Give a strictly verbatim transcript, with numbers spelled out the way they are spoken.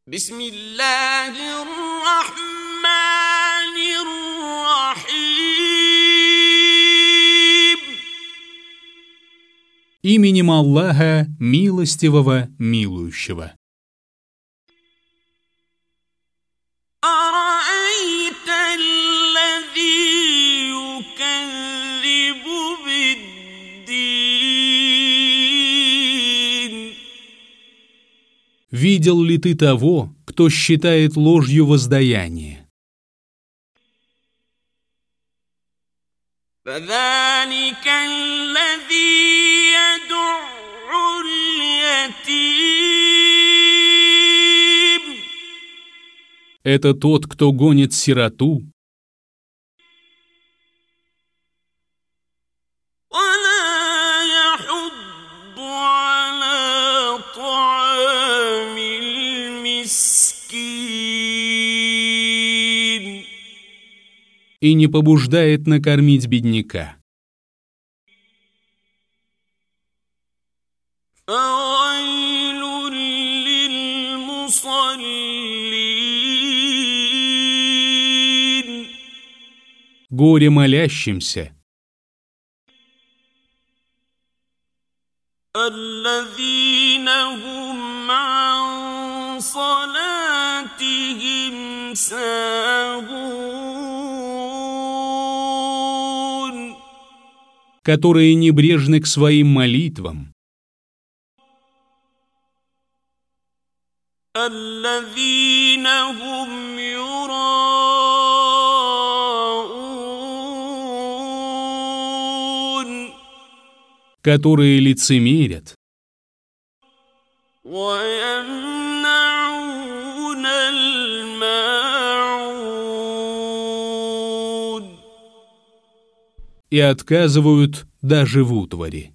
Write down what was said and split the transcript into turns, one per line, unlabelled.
بسم الله الرحمن الرحيم.
Именем Аллаха, милостивого, милующего.
أرأيت الذي يكذب بالدين.
Видел ли ты того, кто считает ложью воздаяние?
فذلك الذي يدع اليتيم.
Это тот, кто гонит сироту
ولا يحض على طعام المسكين.
и не побуждает накормить бедняка.
فويل للمصلين.
Горе молящимся,
الذين هم عن صلاتهم ساهون.
которые небрежны к своим молитвам,
الذين هم يراءون.
которые лицемерят
ويمنعون الماعون.
и отказывают даже в утвари.